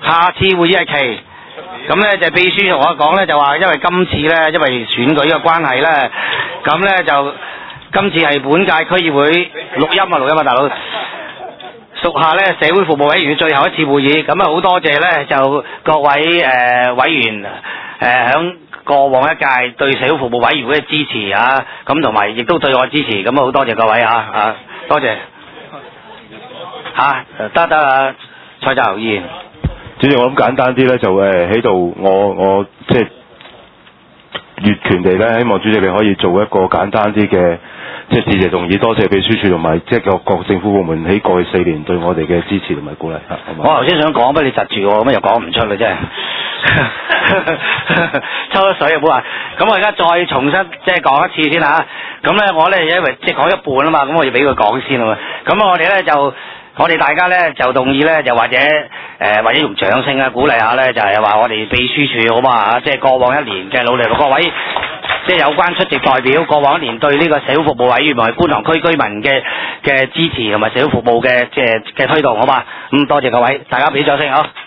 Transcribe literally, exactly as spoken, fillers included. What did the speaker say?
下次會議日期。咁咧就秘書同我講咧，就話因為今次咧，因為選舉嘅關係咧，咁咧就今次係本屆區議會錄音啊，錄音啊，大佬。屬下咧社會服務委員會最後一次會議，咁啊好多謝咧就各位誒、呃、委員誒響、呃、過往一屆對社會服務委員會嘅支持啊，咁同埋亦都對我支持，咁啊好多謝各位啊啊，多謝嚇，得得啊，蔡澤豪議員。 主席，我諗簡單啲咧，就誒喺度，我我即係越權地咧，希望主席你可以做一個簡單啲嘅即係致謝動議，多謝秘書處同埋即係各各政府部門喺過去四年對我哋嘅支持同埋鼓勵嚇。 我頭先想講，不過你窒住我，咁又講唔出啦，真係抽咗水又冇話。咁我而家再重新即係講一次先嚇。咁咧我咧因為即係講一半啊嘛，咁我要俾佢講先啊嘛。咁我哋咧就。我哋大家咧就動議咧就或者誒、呃、或者用掌聲啊鼓勵下咧，就係、是、話我哋秘書處好嘛嚇，即係過往一年嘅努力，各位即係有關出席代表過往一年對呢個社會服務委員同埋觀塘區居民嘅嘅支持同埋社會服務嘅即係嘅推動好嘛，咁、嗯、多謝各位，大家俾掌聲好。